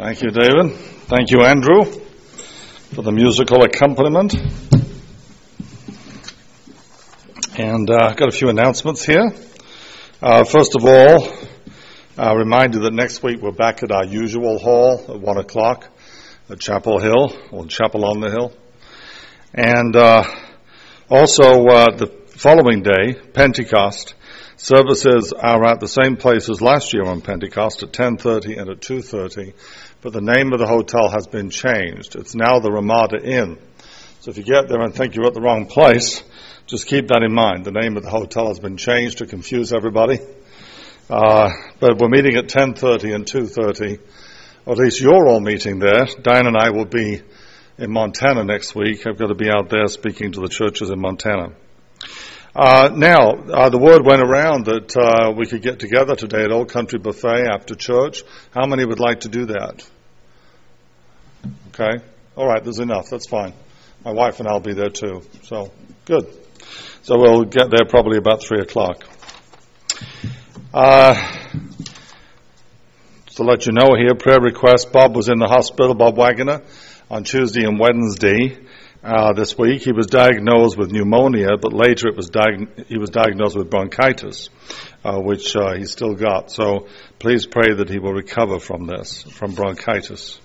Thank you, David. Thank you, Andrew, for the musical accompaniment. And I've got a few announcements here. First of all, I'll remind you that next week we're back at our usual hall at 1 o'clock at Chapel Hill, or Chapel on the Hill. And also the following day, Pentecost, services are at the same place as last year on Pentecost at 10:30 and at 2:30, but the name of the hotel has been changed. It's now the Ramada Inn. So if you get there and think you're at the wrong place, just keep that in mind. The name of the hotel has been changed to confuse everybody. But we're meeting at 10:30 and 2:30, or at least you're all meeting there. Diane and I will be in Montana next week. I've got to be out there speaking to the churches in Montana. Now, the word went around that we could get together today at Old Country Buffet after church. How many would like to do that? Okay. All right, there's enough. That's fine. My wife and I will be there too. So, good. So we'll get there probably about 3 o'clock. To let you know here, prayer request, Bob was in the hospital, Bob Wagoner, on Tuesday and Wednesday. This week, he was diagnosed with pneumonia, but later he was diagnosed with bronchitis, which he still got. So please pray that he will recover from this, from bronchitis.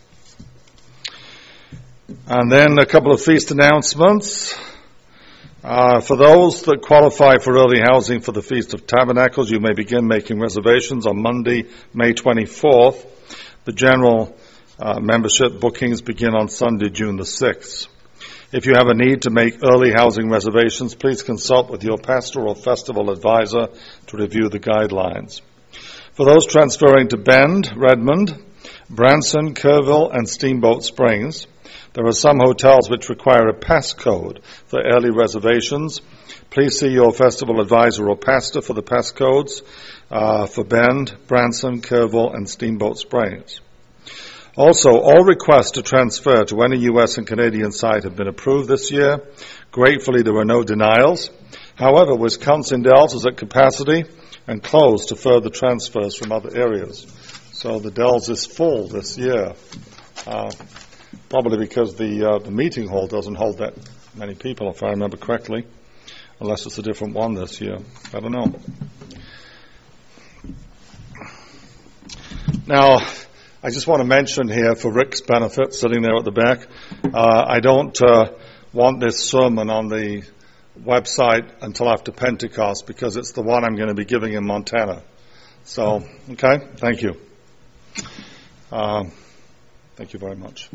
And then a couple of feast announcements. For those that qualify for early housing for the Feast of Tabernacles, you may begin making reservations on Monday, May 24th. The general membership bookings begin on Sunday, June the 6th. If you have a need to make early housing reservations, please consult with your pastor or festival advisor to review the guidelines. For those transferring to Bend, Redmond, Branson, Kerrville, and Steamboat Springs, there are some hotels which require a passcode for early reservations. Please see your festival advisor or pastor for the passcodes for Bend, Branson, Kerrville, and Steamboat Springs. Also, all requests to transfer to any U.S. and Canadian site have been approved this year. Gratefully, there were no denials. However, Wisconsin Dells is at capacity and closed to further transfers from other areas. So the Dells is full this year, probably because the meeting hall doesn't hold that many people, if I remember correctly, unless it's a different one this year. I don't know. Now, I just want to mention here, for Rick's benefit, sitting there at the back, I don't want this sermon on the website until after Pentecost, because it's the one I'm going to be giving in Montana. So, okay, thank you. Thank you very much.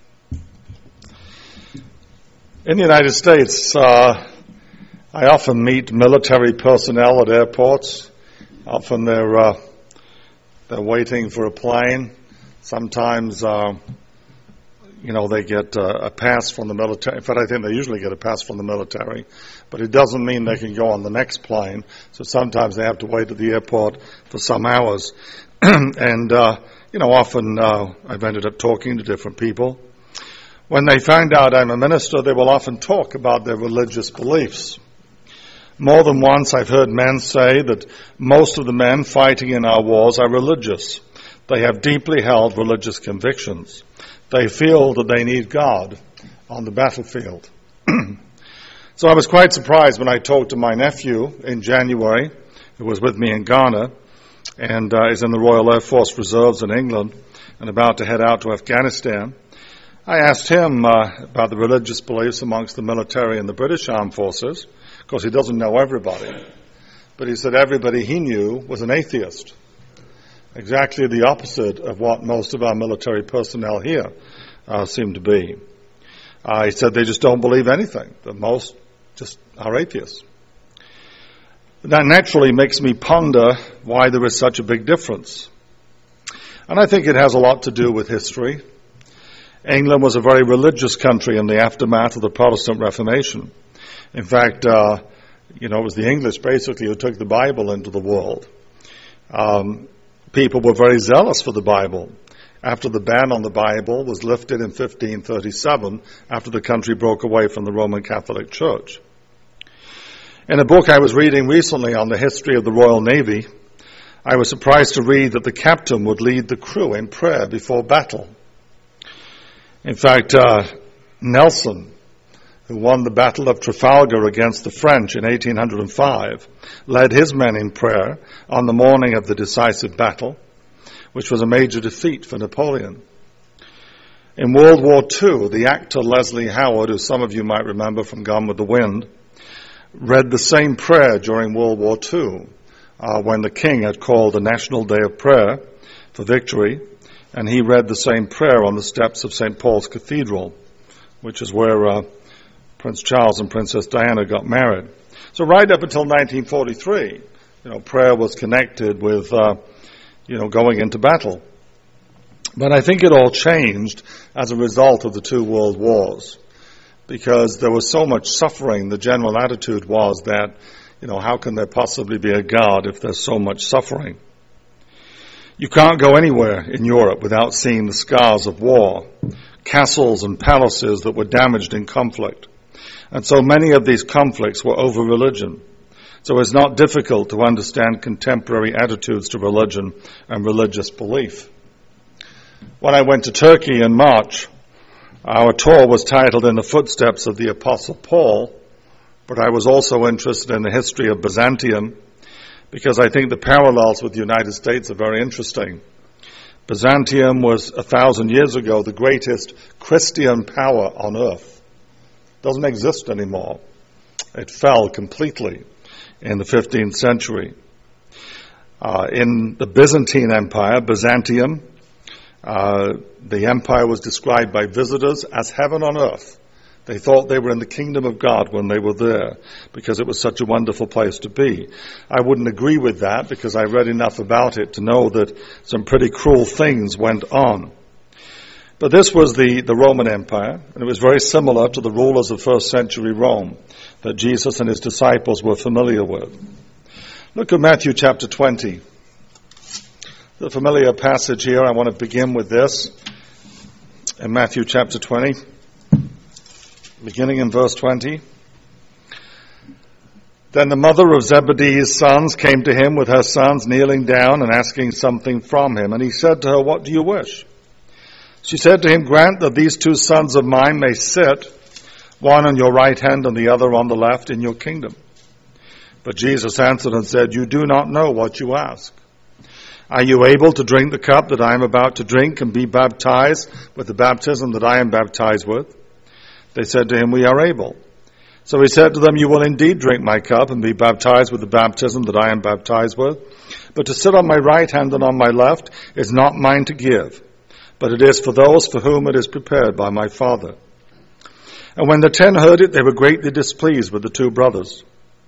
In the United States, I often meet military personnel at airports. Often they're waiting for a plane. Sometimes, they get a pass from the military. In fact, I think they usually get a pass from the military. But it doesn't mean they can go on the next plane. So sometimes they have to wait at the airport for some hours. And, often I've ended up talking to different people. When they find out I'm a minister, they will often talk about their religious beliefs. More than once I've heard men say that most of the men fighting in our wars are religious. They have deeply held religious convictions. They feel that they need God on the battlefield. So I was quite surprised when I talked to my nephew in January, who was with me in Ghana, and is in the Royal Air Force Reserves in England and about to head out to Afghanistan. I asked him about the religious beliefs amongst the military and the British Armed Forces. Of course, he doesn't know everybody. But he said everybody he knew was an atheist. Exactly the opposite of what most of our military personnel here seem to be. He said they just don't believe anything. That most just are atheists. That naturally makes me ponder why there is such a big difference. And I think it has a lot to do with history. England was a very religious country in the aftermath of the Protestant Reformation. In fact, it was the English basically who took the Bible into the world. People were very zealous for the Bible. After the ban on the Bible was lifted in 1537, after the country broke away from the Roman Catholic Church. In a book I was reading recently on the history of the Royal Navy, I was surprised to read that the captain would lead the crew in prayer before battle. In fact, Nelson, who won the Battle of Trafalgar against the French in 1805, led his men in prayer on the morning of the decisive battle, which was a major defeat for Napoleon. In World War II, the actor Leslie Howard, who some of you might remember from Gone with the Wind, read the same prayer during World War II when the King had called a national day of prayer for victory, and he read the same prayer on the steps of St. Paul's Cathedral, which is where Prince Charles and Princess Diana got married. So right up until 1943, prayer was connected with, going into battle. But I think it all changed as a result of the two world wars, because there was so much suffering. The general attitude was that, how can there possibly be a God if there's so much suffering? You can't go anywhere in Europe without seeing the scars of war, castles and palaces that were damaged in conflict. And so many of these conflicts were over religion. So it's not difficult to understand contemporary attitudes to religion and religious belief. When I went to Turkey in March, our tour was titled In the Footsteps of the Apostle Paul, but I was also interested in the history of Byzantium, because I think the parallels with the United States are very interesting. Byzantium was 1,000 years ago the greatest Christian power on earth. Doesn't exist anymore. It fell completely in the 15th century. In the Byzantine Empire, Byzantium, the empire was described by visitors as heaven on earth. They thought they were in the kingdom of God when they were there because it was such a wonderful place to be. I wouldn't agree with that because I read enough about it to know that some pretty cruel things went on. But this was the Roman Empire, and it was very similar to the rulers of first century Rome that Jesus and his disciples were familiar with. Look at Matthew chapter 20. The familiar passage here, I want to begin with this. In Matthew chapter 20, beginning in verse 20. Then the mother of Zebedee's sons came to him with her sons, kneeling down and asking something from him. And he said to her, "What do you wish?" She said to him, "Grant that these two sons of mine may sit, one on your right hand and the other on the left, in your kingdom." But Jesus answered and said, "You do not know what you ask. Are you able to drink the cup that I am about to drink and be baptized with the baptism that I am baptized with?" They said to him, "We are able." So he said to them, "You will indeed drink my cup and be baptized with the baptism that I am baptized with. But to sit on my right hand and on my left is not mine to give, but it is for those for whom it is prepared by my Father." And when the 10 heard it, they were greatly displeased with the two brothers.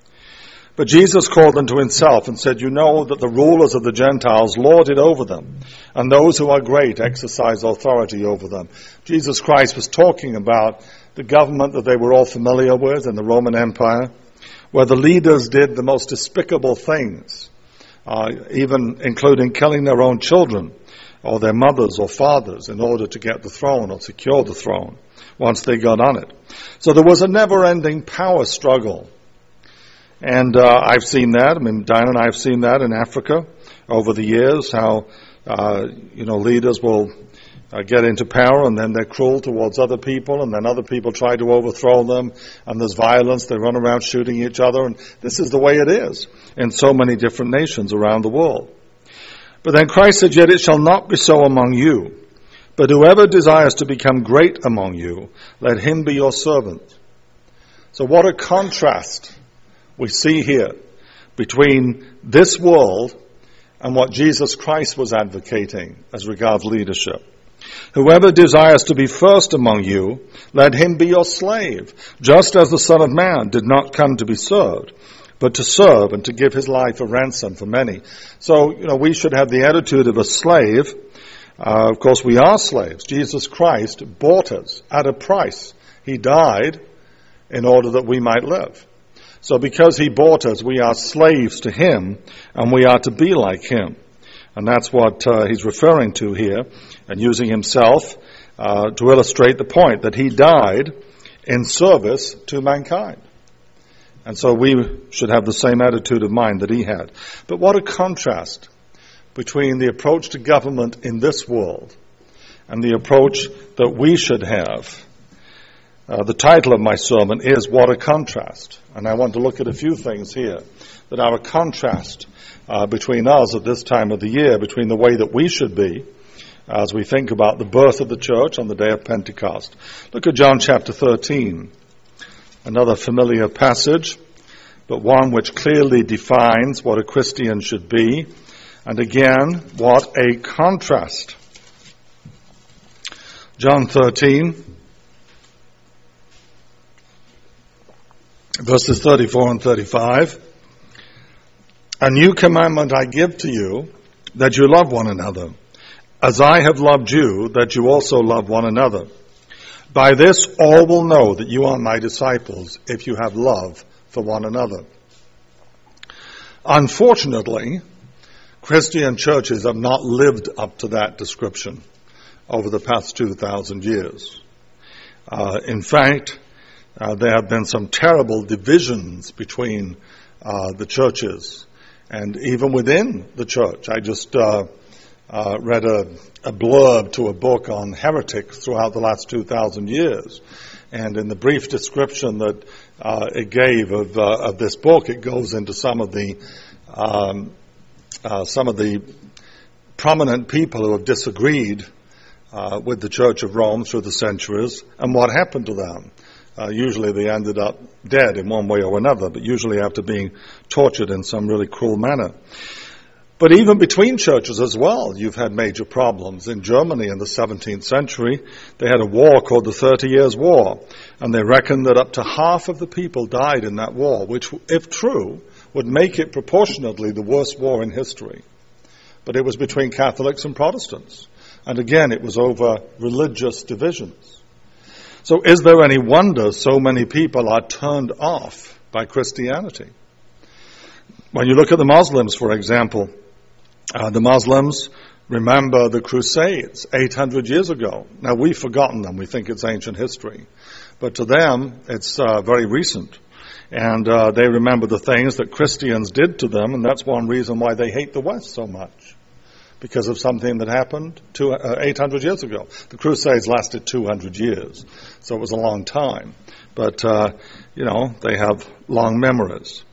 But Jesus called them to himself and said, "You know that the rulers of the Gentiles lord it over them, and those who are great exercise authority over them." Jesus Christ was talking about the government that they were all familiar with in the Roman Empire, where the leaders did the most despicable things, even including killing their own children or their mothers or fathers in order to get the throne or secure the throne once they got on it. So there was a never-ending power struggle. And I've seen that. Diana and I have seen that in Africa over the years, how, leaders will get into power and then they're cruel towards other people and then other people try to overthrow them and there's violence. They run around shooting each other. And this is the way it is in so many different nations around the world. But then Christ said, "Yet it shall not be so among you. But whoever desires to become great among you, let him be your servant." So what a contrast we see here between this world and what Jesus Christ was advocating as regards leadership. "Whoever desires to be first among you, let him be your slave, just as the Son of Man did not come to be served, but to serve and to give his life a ransom for many." So, we should have the attitude of a slave. Of course, we are slaves. Jesus Christ bought us at a price. He died in order that we might live. So because he bought us, we are slaves to him, and we are to be like him. And that's what he's referring to here, and using himself to illustrate the point that he died in service to mankind. And so we should have the same attitude of mind that he had. But what a contrast between the approach to government in this world and the approach that we should have. The title of my sermon is What a Contrast. And I want to look at a few things here that are a contrast between us at this time of the year, between the way that we should be as we think about the birth of the church on the day of Pentecost. Look at John chapter 13, another familiar passage, but one which clearly defines what a Christian should be. And again, what a contrast. John 13, verses 34 and 35. A new commandment I give to you, that you love one another, as I have loved you, that you also love one another. By this all will know that you are my disciples, if you have love for one another. Unfortunately, Christian churches have not lived up to that description over the past 2,000 years. In fact, there have been some terrible divisions between the churches and even within the church. I just read a blurb to a book on heretics throughout the last 2,000 years. And in the brief description that it gave of this book, it goes into some of the prominent people who have disagreed with the Church of Rome through the centuries and what happened to them. Usually they ended up dead in one way or another, but usually after being tortured in some really cruel manner. But even between churches as well, you've had major problems. In Germany in the 17th century, they had a war called the 30 Years' War, and they reckoned that up to half of the people died in that war, which, if true, would make it proportionately the worst war in history. But it was between Catholics and Protestants. And again, it was over religious divisions. So is there any wonder so many people are turned off by Christianity? When you look at the Muslims, for example, the Muslims remember the Crusades 800 years ago. Now, we've forgotten them. We think it's ancient history. But to them, it's very recent. And they remember the things that Christians did to them, and that's one reason why they hate the West so much, because of something that happened 800 years ago. The Crusades lasted 200 years, so it was a long time. But, they have long memories.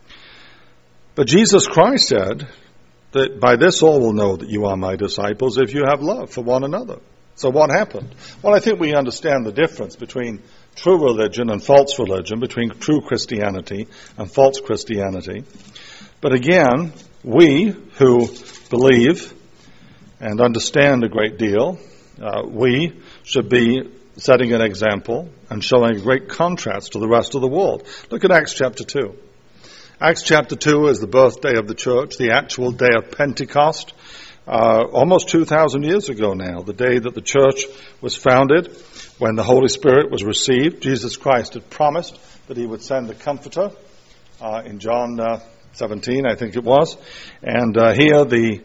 But Jesus Christ said that by this all will know that you are my disciples if you have love for one another. So what happened? Well, I think we understand the difference between true religion and false religion, between true Christianity and false Christianity. But again, we who believe and understand a great deal, we should be setting an example and showing a great contrast to the rest of the world. Look at Acts chapter 2. Acts chapter 2 is the birthday of the church, the actual day of Pentecost, almost 2,000 years ago now, the day that the church was founded, when the Holy Spirit was received. Jesus Christ had promised that he would send the Comforter in John 17, I think it was. And here the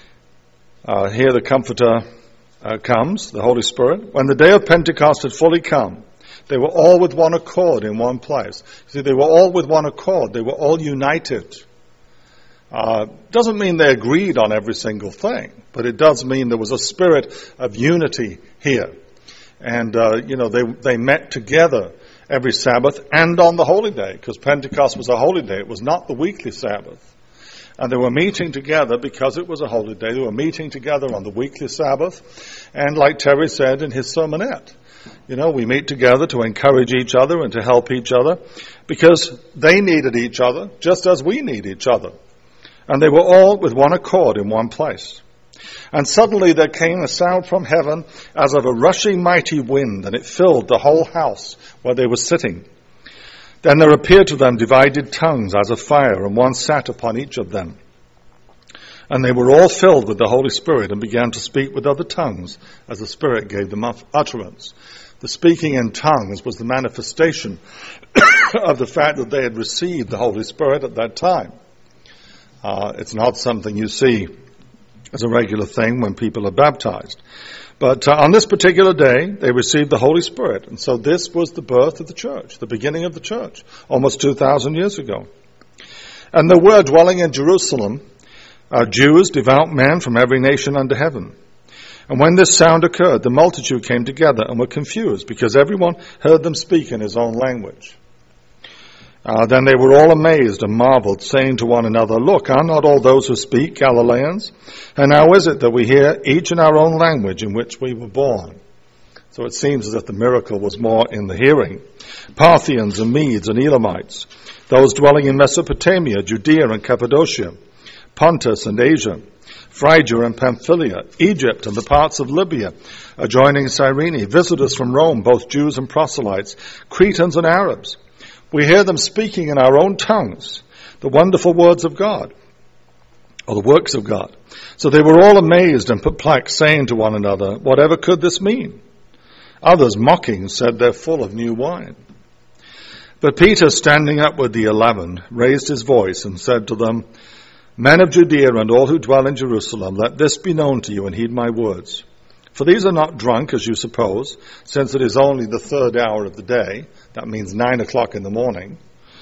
Comforter comes, the Holy Spirit. When the day of Pentecost had fully come, they were all with one accord in one place. See, they were all with one accord. They were all united. Doesn't mean they agreed on every single thing, but it does mean there was a spirit of unity here. And, they met together every Sabbath and on the holy day, because Pentecost was a holy day. It was not the weekly Sabbath. And they were meeting together because it was a holy day. They were meeting together on the weekly Sabbath. And like Terry said in his sermonette, we meet together to encourage each other and to help each other because they needed each other just as we need each other. And they were all with one accord in one place. And suddenly there came a sound from heaven as of a rushing mighty wind, and it filled the whole house where they were sitting. Then there appeared to them divided tongues as of fire, and one sat upon each of them. And they were all filled with the Holy Spirit and began to speak with other tongues as the Spirit gave them utterance. The speaking in tongues was the manifestation of the fact that they had received the Holy Spirit at that time. It's not something you see as a regular thing when people are baptized. But on this particular day, they received the Holy Spirit. And so this was the birth of the church, the beginning of the church, almost 2,000 years ago. And they were dwelling in Jerusalem, Jews, devout men from every nation under heaven. And when this sound occurred, the multitude came together and were confused, because everyone heard them speak in his own language. Then they were all amazed and marveled, saying to one another, "Look, are not all those who speak Galileans? And how is it that we hear each in our own language in which we were born?" So it seems as if the miracle was more in the hearing. Parthians and Medes and Elamites, those dwelling in Mesopotamia, Judea and Cappadocia, Pontus and Asia, Phrygia and Pamphylia, Egypt and the parts of Libya adjoining Cyrene, visitors from Rome, both Jews and proselytes, Cretans and Arabs. We hear them speaking in our own tongues the wonderful words of God, or the works of God. So they were all amazed and perplexed, saying to one another, "Whatever could this mean?" Others, mocking, said, "They're full of new wine." But Peter, standing up with the 11, raised his voice and said to them, "Men of Judea and all who dwell in Jerusalem, let this be known to you and heed my words. For these are not drunk, as you suppose, since it is only the third hour of the day." That means 9 o'clock in the morning.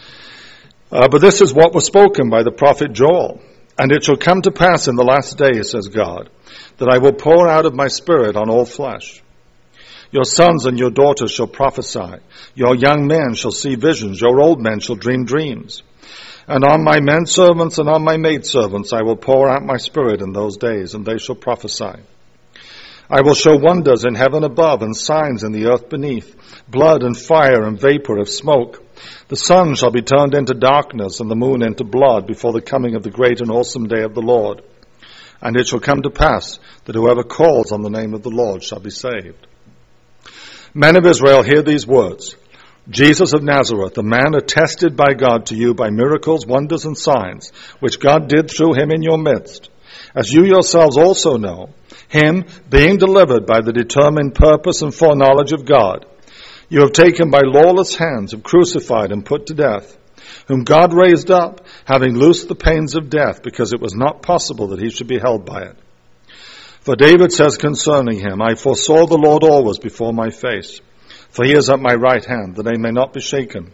But this is what was spoken by the prophet Joel. "And it shall come to pass in the last days, says God, that I will pour out of my spirit on all flesh. Your sons and your daughters shall prophesy. Your young men shall see visions. Your old men shall dream dreams. And on my men servants and on my maidservants I will pour out my spirit in those days, and they shall prophesy. I will show wonders in heaven above and signs in the earth beneath, blood and fire and vapor of smoke. The sun shall be turned into darkness and the moon into blood before the coming of the great and awesome day of the Lord. And it shall come to pass that whoever calls on the name of the Lord shall be saved." Men of Israel, hear these words. Jesus of Nazareth, a man attested by God to you by miracles, wonders, and signs, which God did through him in your midst, as you yourselves also know, him being delivered by the determined purpose and foreknowledge of God, you have taken by lawless hands, have crucified and put to death, whom God raised up, having loosed the pains of death, because it was not possible that he should be held by it. For David says concerning him, "I foresaw the Lord always before my face, for he is at my right hand, that I may not be shaken."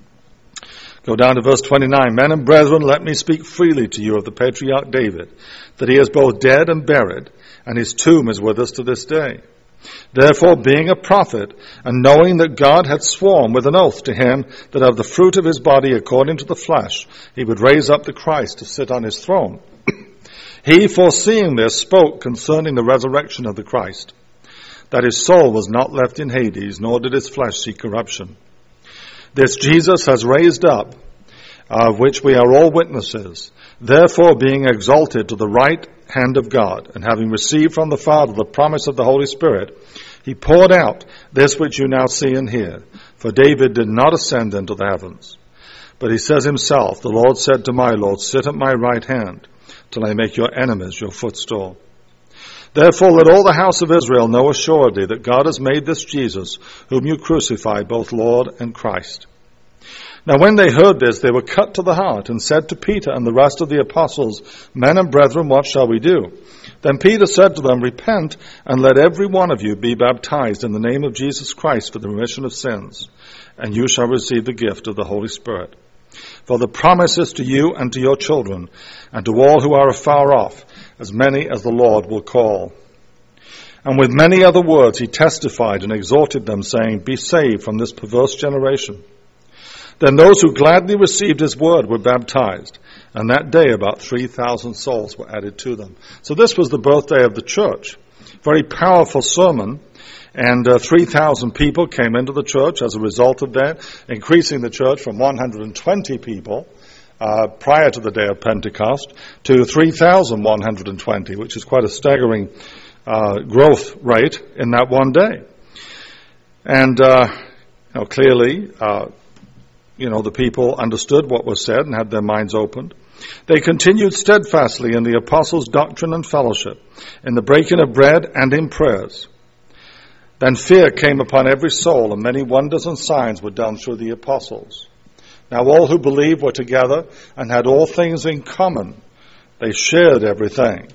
Go down to verse 29. "Men and brethren, let me speak freely to you of the patriarch David, that he is both dead and buried, and his tomb is with us to this day. Therefore, being a prophet, and knowing that God had sworn with an oath to him that of the fruit of his body according to the flesh he would raise up the Christ to sit on his throne, he, foreseeing this, spoke concerning the resurrection of the Christ, that his soul was not left in Hades, nor did his flesh see corruption. This Jesus has raised up, of which we are all witnesses. Therefore, being exalted to the right hand of God, and having received from the Father the promise of the Holy Spirit, he poured out this which you now see and hear. For David did not ascend into the heavens, but he says himself, the Lord said to my Lord, sit at my right hand, till I make your enemies your footstool. Therefore let all the house of Israel know assuredly that God has made this Jesus, whom you crucified, both Lord and Christ. Now when they heard this, they were cut to the heart, and said to Peter and the rest of the apostles, Men and brethren, what shall we do? Then Peter said to them, Repent, and let every one of you be baptized in the name of Jesus Christ for the remission of sins, and you shall receive the gift of the Holy Spirit. For the promise is to you and to your children, and to all who are afar off, as many as the Lord will call. And with many other words he testified and exhorted them, saying, Be saved from this perverse generation. Then those who gladly received his word were baptized, and that day about 3,000 souls were added to them. So this was the birthday of the church. Very powerful sermon, and 3,000 people came into the church as a result of that, increasing the church from 120 people prior to the day of Pentecost to 3,120, which is quite a staggering growth rate in that one day. And clearly, the people understood what was said and had their minds opened. They continued steadfastly in the apostles' doctrine and fellowship, in the breaking of bread and in prayers. Then fear came upon every soul, and many wonders and signs were done through the apostles. Now all who believed were together and had all things in common. They shared everything,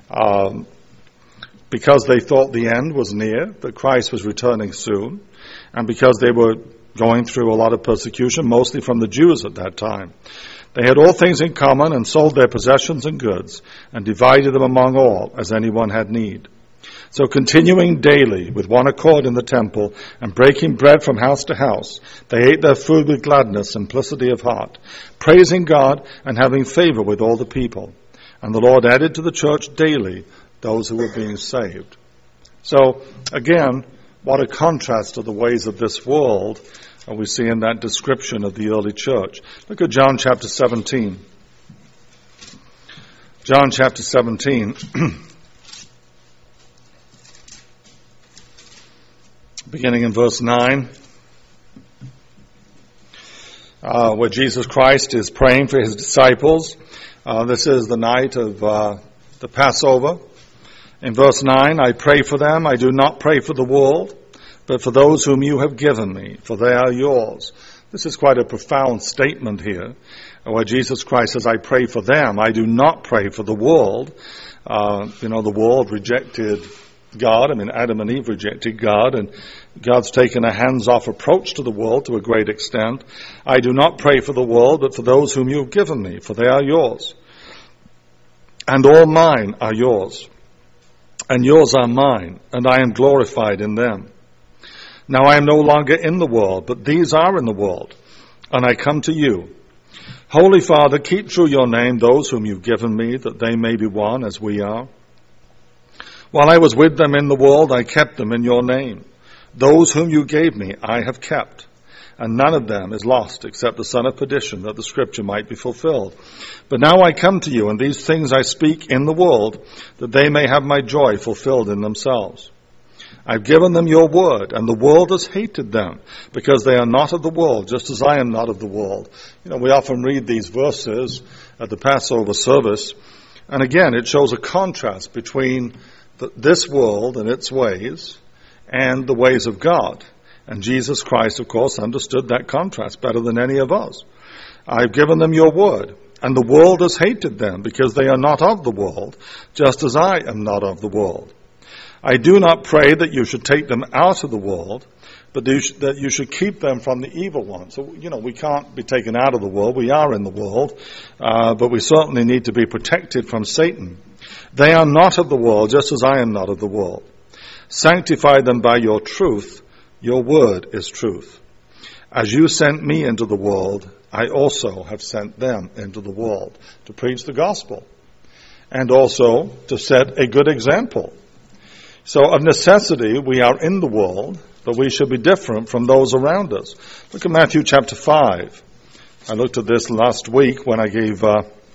because they thought the end was near, that Christ was returning soon, and because they were going through a lot of persecution, mostly from the Jews at that time. They had all things in common and sold their possessions and goods and divided them among all as anyone had need. So continuing daily with one accord in the temple and breaking bread from house to house, they ate their food with gladness, simplicity of heart, praising God and having favor with all the people. And the Lord added to the church daily those who were being saved. So again, what a contrast to the ways of this world we see in that description of the early church. Look at John chapter 17. John chapter 17. Beginning in verse 9, where Jesus Christ is praying for his disciples. This is the night of the Passover. In verse 9, I pray for them. I do not pray for the world, but for those whom you have given me, for they are yours. This is quite a profound statement here, where Jesus Christ says, I pray for them. I do not pray for the world. The world rejected God. Adam and Eve rejected God, and God's taken a hands-off approach to the world to a great extent. I do not pray for the world, but for those whom you have given me, for they are yours. And all mine are yours, and yours are mine, and I am glorified in them. Now I am no longer in the world, but these are in the world, and I come to you. Holy Father, keep true your name, those whom you've given me, that they may be one as we are. While I was with them in the world, I kept them in your name. Those whom you gave me, I have kept, and none of them is lost except the son of perdition, that the scripture might be fulfilled. But now I come to you, and these things I speak in the world, that they may have my joy fulfilled in themselves. I've given them your word, and the world has hated them, because they are not of the world, just as I am not of the world. We often read these verses at the Passover service, and again, it shows a contrast between this world and its ways and the ways of God. And Jesus Christ, of course, understood that contrast better than any of us. I've given them your word, and the world has hated them, because they are not of the world, just as I am not of the world. I do not pray that you should take them out of the world, but that you should keep them from the evil one. So, we can't be taken out of the world. We are in the world, but we certainly need to be protected from Satan. They are not of the world, just as I am not of the world. Sanctify them by your truth. Your word is truth. As you sent me into the world, I also have sent them into the world to preach the gospel and also to set a good example. So of necessity, we are in the world, but we should be different from those around us. Look at Matthew chapter 5. I looked at this last week when I gave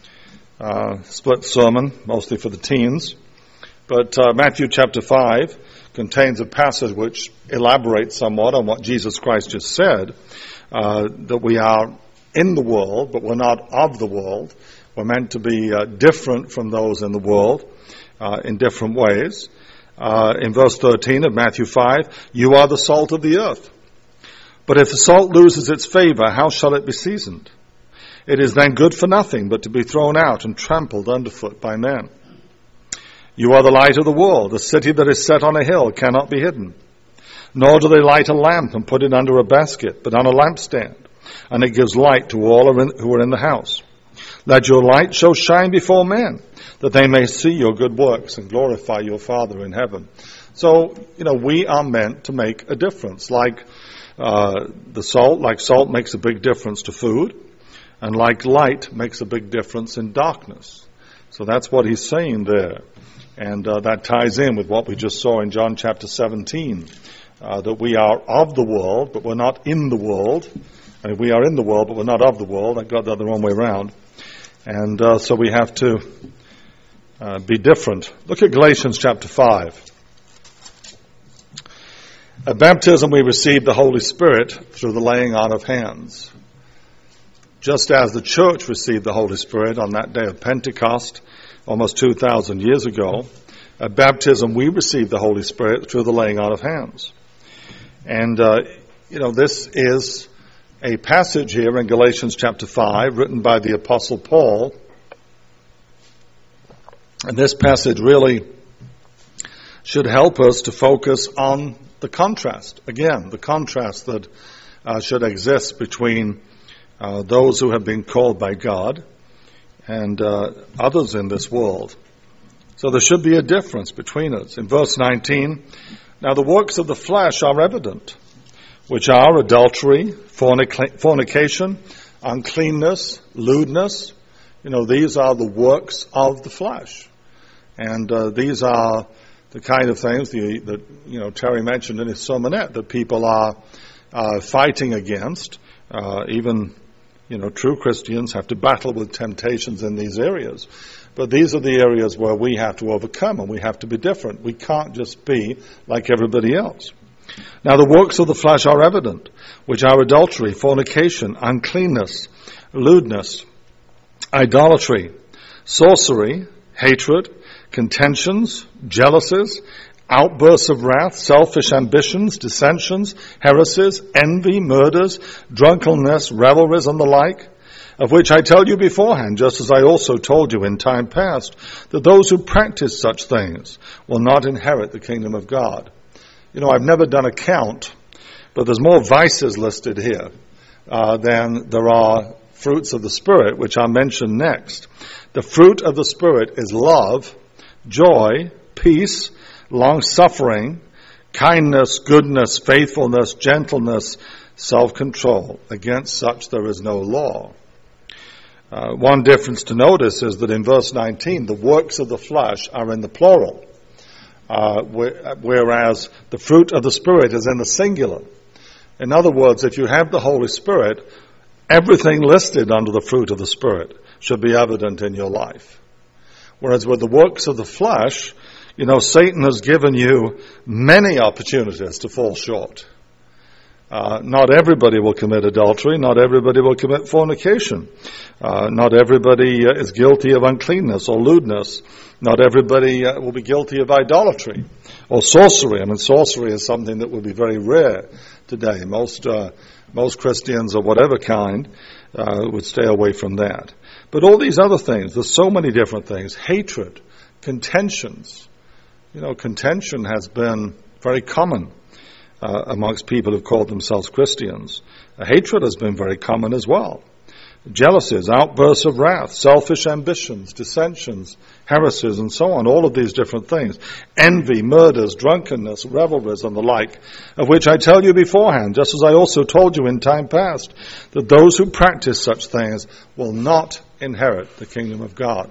split sermon, mostly for the teens. But Matthew chapter 5 contains a passage which elaborates somewhat on what Jesus Christ just said, that we are in the world, but we're not of the world. We're meant to be different from those in the world in different ways. In verse 13 of Matthew 5, you are the salt of the earth. But if the salt loses its favor, how shall it be seasoned? It is then good for nothing but to be thrown out and trampled underfoot by men. You are the light of the world. A city that is set on a hill cannot be hidden. Nor do they light a lamp and put it under a basket, but on a lampstand, and it gives light to all who are in the house. Let your light so shine before men, that they may see your good works and glorify your Father in heaven. So, we are meant to make a difference. Like salt makes a big difference to food, and like light makes a big difference in darkness. So that's what he's saying there. And that ties in with what we just saw in John chapter 17, that we are of the world, but we're not in the world. I mean, we are in the world, but we're not of the world. I got that the wrong way around. And so we have to be different. Look at Galatians chapter 5. At baptism, we receive the Holy Spirit through the laying on of hands. Just as the church received the Holy Spirit on that day of Pentecost, almost 2,000 years ago, at baptism we receive the Holy Spirit through the laying on of hands. And, this is a passage here in Galatians chapter 5 written by the Apostle Paul. And this passage really should help us to focus on the contrast. Again, the contrast that should exist between those who have been called by God, and others in this world. So there should be a difference between us. In verse 19, now the works of the flesh are evident, which are adultery, fornication, uncleanness, lewdness. These are the works of the flesh. And these are the kind of things that Terry mentioned in his sermonette that people are fighting against. Even true Christians have to battle with temptations in these areas. But these are the areas where we have to overcome, and we have to be different. We can't just be like everybody else. Now the works of the flesh are evident, which are adultery, fornication, uncleanness, lewdness, idolatry, sorcery, hatred, contentions, jealousies, outbursts of wrath, selfish ambitions, dissensions, heresies, envy, murders, drunkenness, revelries, and the like, of which I tell you beforehand, just as I also told you in time past, that those who practice such things will not inherit the kingdom of God. I've never done a count, but there's more vices listed here than there are fruits of the Spirit, which are mentioned next. The fruit of the Spirit is love, joy, peace, long-suffering, kindness, goodness, faithfulness, gentleness, self-control. Against such there is no law. One difference to notice is that in verse 19, the works of the flesh are in the plural, whereas the fruit of the Spirit is in the singular. In other words, if you have the Holy Spirit, everything listed under the fruit of the Spirit should be evident in your life. Whereas with the works of the flesh, Satan has given you many opportunities to fall short. Not everybody will commit adultery. Not everybody will commit fornication. Not everybody is guilty of uncleanness or lewdness. Not everybody will be guilty of idolatry or sorcery. Sorcery is something that would be very rare today. Most Christians of whatever kind would stay away from that. But all these other things, there's so many different things. Hatred, contentions. Contention has been very common amongst people who've called themselves Christians. Hatred has been very common as well. Jealousies, outbursts of wrath, selfish ambitions, dissensions, heresies, and so on. All of these different things. Envy, murders, drunkenness, revelries, and the like, of which I tell you beforehand, just as I also told you in time past, that those who practice such things will not inherit the kingdom of God.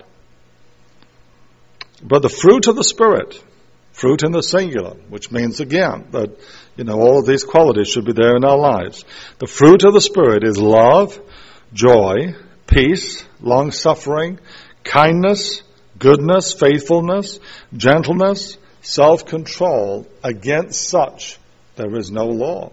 But the fruit of the Spirit, fruit in the singular, which means again that, all of these qualities should be there in our lives. The fruit of the Spirit is love, joy, peace, long-suffering, kindness, goodness, faithfulness, gentleness, self-control. Against such there is no law.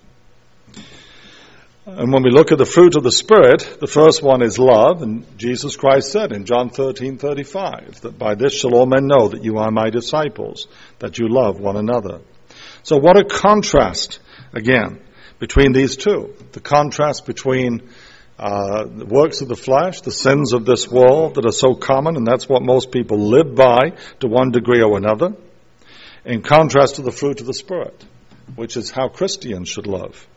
And when we look at the fruit of the Spirit, the first one is love, and Jesus Christ said in John 13:35 that by this shall all men know that you are my disciples, that you love one another. So what a contrast, again, between these two. The contrast between the works of the flesh, the sins of this world that are so common, and that's what most people live by to one degree or another, in contrast to the fruit of the Spirit, which is how Christians should live.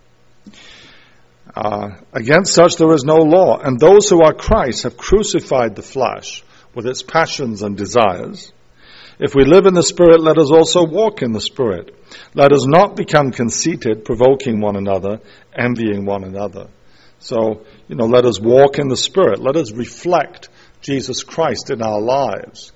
Against such there is no law, and those who are Christ have crucified the flesh with its passions and desires. If we live in the Spirit, let us also walk in the Spirit. Let us not become conceited, provoking one another, envying one another. So, let us walk in the Spirit. Let us reflect Jesus Christ in our lives.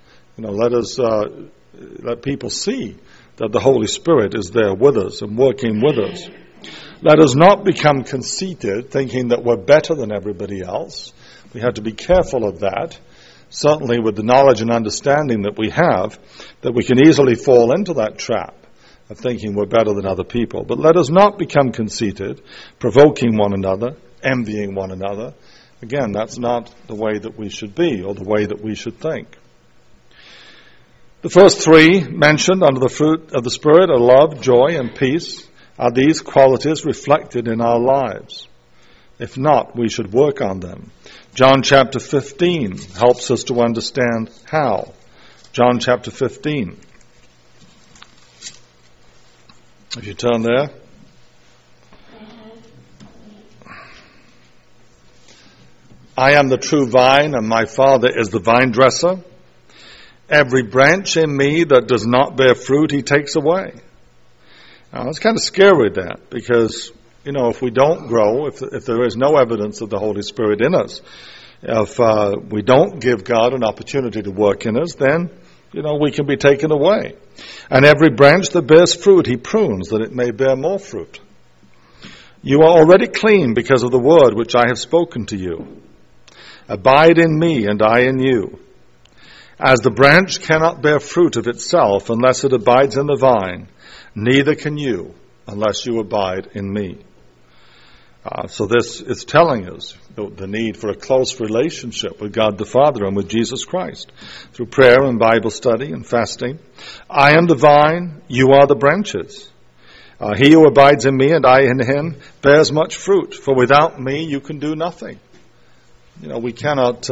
Let people see that the Holy Spirit is there with us and working with us. Let us not become conceited, thinking that we're better than everybody else. We have to be careful of that. Certainly with the knowledge and understanding that we have, that we can easily fall into that trap of thinking we're better than other people. But let us not become conceited, provoking one another, envying one another. Again, that's not the way that we should be or the way that we should think. The first three mentioned under the fruit of the Spirit are love, joy, and peace. Are these qualities reflected in our lives? If not, we should work on them. John chapter 15 helps us to understand how. John chapter 15. If you turn there. I am the true vine, and my Father is the vine dresser. Every branch in me that does not bear fruit, he takes away. Now, it's kind of scary, that, because, if we don't grow, if there is no evidence of the Holy Spirit in us, if we don't give God an opportunity to work in us, then, we can be taken away. And every branch that bears fruit, he prunes, that it may bear more fruit. You are already clean because of the word which I have spoken to you. Abide in me, and I in you. As the branch cannot bear fruit of itself unless it abides in the vine, neither can you unless you abide in me. So this is telling us the need for a close relationship with God the Father and with Jesus Christ through prayer and Bible study and fasting. I am the vine, you are the branches. He who abides in me and I in him bears much fruit, for without me you can do nothing. We cannot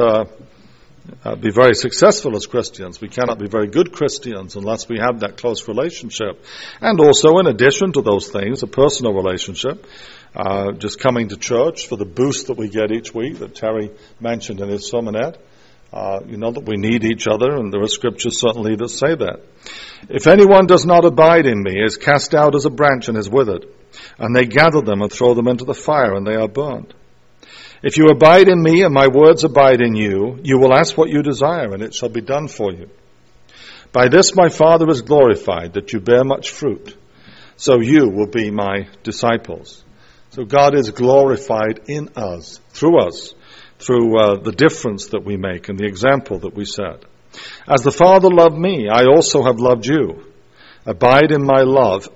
be very successful as Christians. We cannot be very good Christians unless we have that close relationship. And also, in addition to those things, a personal relationship, just coming to church for the boost that we get each week that Terry mentioned in his sermonette. That we need each other, and there are scriptures certainly that say that. If anyone does not abide in me, is cast out as a branch and is withered, and they gather them and throw them into the fire, and they are burned. If you abide in me and my words abide in you, you will ask what you desire, and it shall be done for you. By this my Father is glorified, that you bear much fruit, so you will be my disciples. So God is glorified in us, through the difference that we make and the example that we set. As the Father loved me, I also have loved you. Abide in my love.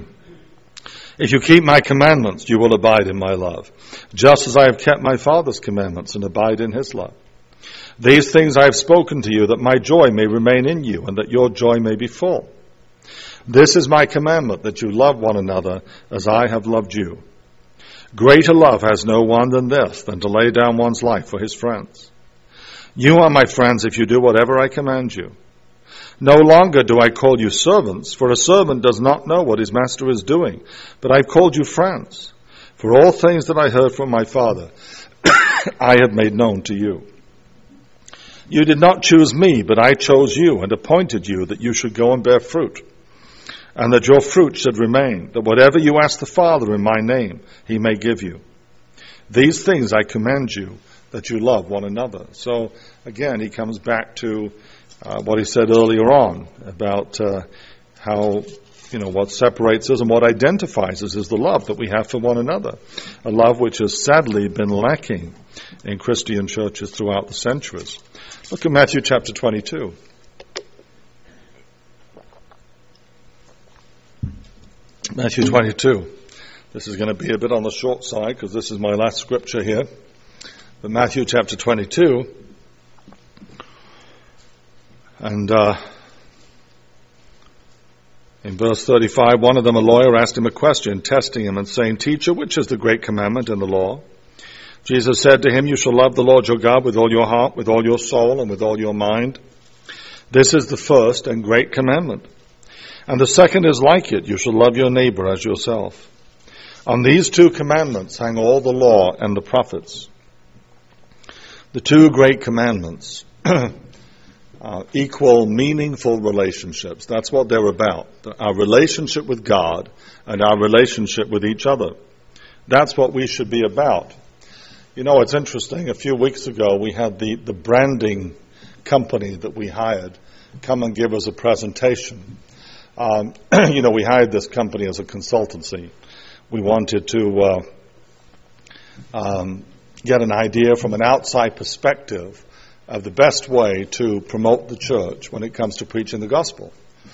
If you keep my commandments, you will abide in my love, just as I have kept my Father's commandments and abide in his love. These things I have spoken to you, that my joy may remain in you, and that your joy may be full. This is my commandment, that you love one another as I have loved you. Greater love has no one than this, than to lay down one's life for his friends. You are my friends if you do whatever I command you. No longer do I call you servants, for a servant does not know what his master is doing, but I have called you friends. For all things that I heard from my Father, I have made known to you. You did not choose me, but I chose you and appointed you that you should go and bear fruit, and that your fruit should remain, that whatever you ask the Father in my name, he may give you. These things I command you, that you love one another. So, again, he comes back to what he said earlier on about how, what separates us and what identifies us is the love that we have for one another. A love which has sadly been lacking in Christian churches throughout the centuries. Look at Matthew chapter 22. Matthew 22. This is going to be a bit on the short side because this is my last scripture here. But Matthew chapter 22. And in verse 35, one of them, a lawyer, asked him a question, testing him and saying, Teacher, which is the great commandment in the law? Jesus said to him, You shall love the Lord your God with all your heart, with all your soul, and with all your mind. This is the first and great commandment. And the second is like it, you shall love your neighbor as yourself. On these two commandments hang all the law and the prophets. The two great commandments equal meaningful relationships. That's what they're about. Our relationship with God and our relationship with each other. That's what we should be about. It's interesting. A few weeks ago, we had the branding company that we hired come and give us a presentation. We hired this company as a consultancy. We wanted to get an idea from an outside perspective of the best way to promote the church when it comes to preaching the gospel.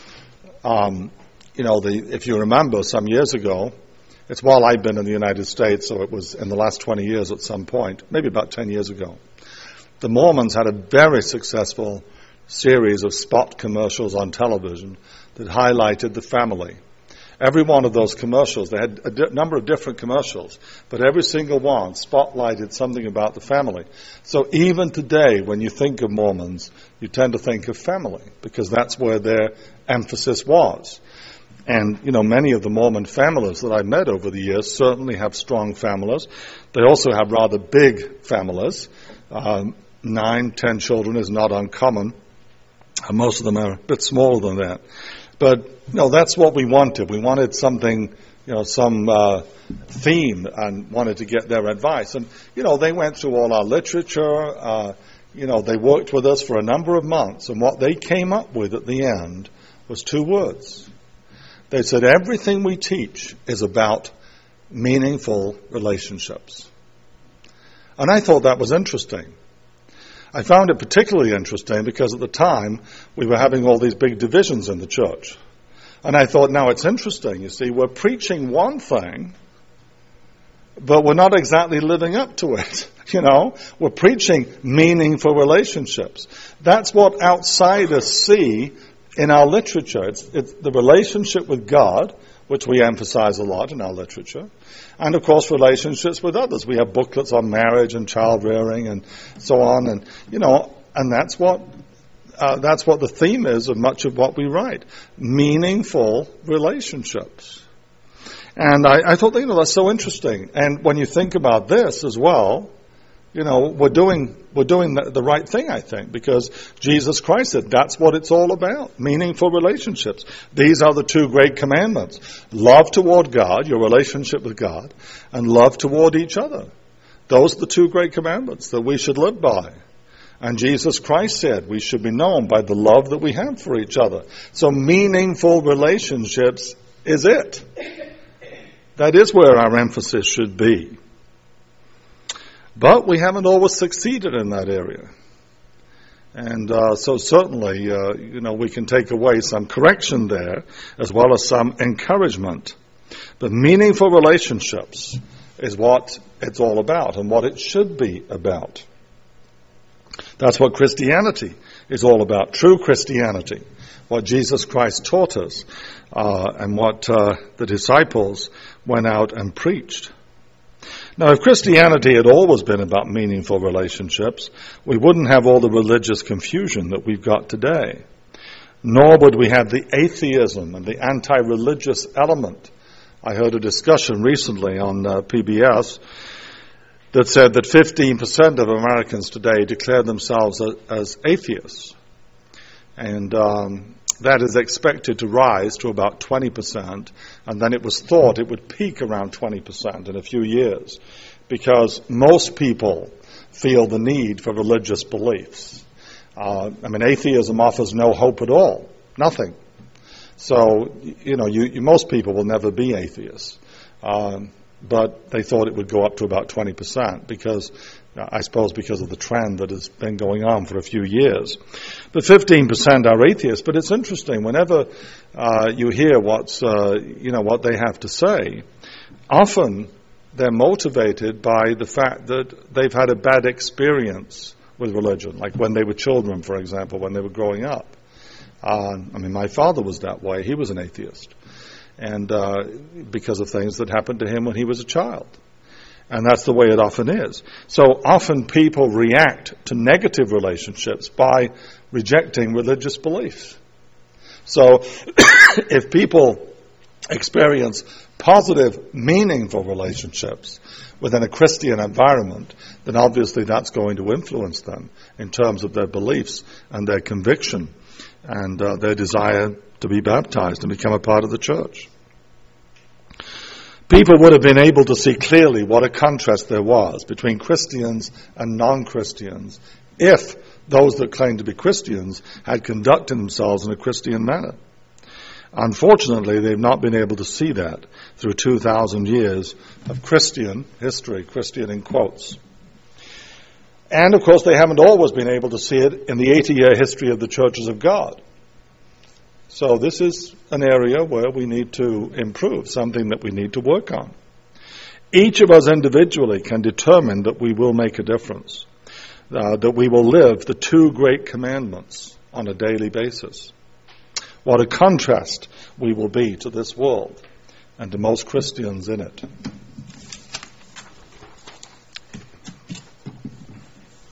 If you remember, some years ago, it's while I've been in the United States, so it was in the last 20 years at some point, maybe about 10 years ago, the Mormons had a very successful series of spot commercials on television that highlighted the family. Every one of those commercials, they had a number of different commercials, but every single one spotlighted something about the family. So even today, when you think of Mormons, you tend to think of family, because that's where their emphasis was. And, many of the Mormon families that I've met over the years certainly have strong families. They also have rather big families. 9, 10 children is not uncommon. And most of them are a bit smaller than that. But, that's what we wanted. We wanted something, some theme, and wanted to get their advice. And, they went through all our literature. They worked with us for a number of months. And what they came up with at the end was 2 words. They said, everything we teach is about meaningful relationships. And I thought that was interesting. I found it particularly interesting because at the time we were having all these big divisions in the church. And I thought, now it's interesting. You see, we're preaching one thing, but we're not exactly living up to it. We're preaching meaningful relationships. That's what outsiders see in our literature. It's the relationship with God, which we emphasize a lot in our literature, and of course relationships with others. We have booklets on marriage and child rearing and so on, and and that's what the theme is of much of what we write: meaningful relationships. And I thought, that's so interesting. And when you think about this as well, we're doing the right thing, I think, because Jesus Christ said that's what it's all about, meaningful relationships. These are the 2 great commandments: love toward God, your relationship with God, and love toward each other. Those are the 2 great commandments that we should live by. And Jesus Christ said we should be known by the love that we have for each other. So meaningful relationships is it. That is where our emphasis should be. But we haven't always succeeded in that area. And so certainly, we can take away some correction there as well as some encouragement. But meaningful relationships is what it's all about and what it should be about. That's what Christianity is all about, true Christianity, what Jesus Christ taught us, and what the disciples went out and preached. Now, if Christianity had always been about meaningful relationships, we wouldn't have all the religious confusion that we've got today. Nor would we have the atheism and the anti-religious element. I heard a discussion recently on PBS that said that 15% of Americans today declare themselves as atheists. And that is expected to rise to about 20%, and then it was thought it would peak around 20% in a few years, because most people feel the need for religious beliefs. Atheism offers no hope at all, nothing. So, most people will never be atheists. But they thought it would go up to about 20% because of the trend that has been going on for a few years. But 15% are atheists. But it's interesting, whenever you hear what they have to say, often they're motivated by the fact that they've had a bad experience with religion, like when they were children, for example, when they were growing up. My father was that way. He was an atheist. And because of things that happened to him when he was a child. And that's the way it often is. So often people react to negative relationships by rejecting religious beliefs. So if people experience positive, meaningful relationships within a Christian environment, then obviously that's going to influence them in terms of their beliefs and their conviction and their desire to be baptized and become a part of the church. People would have been able to see clearly what a contrast there was between Christians and non-Christians if those that claimed to be Christians had conducted themselves in a Christian manner. Unfortunately, they've not been able to see that through 2,000 years of Christian history, Christian in quotes. And, of course, they haven't always been able to see it in the 80-year history of the churches of God. So this is an area where we need to improve, something that we need to work on. Each of us individually can determine that we will make a difference, that we will live the 2 great commandments on a daily basis. What a contrast we will be to this world and to most Christians in it.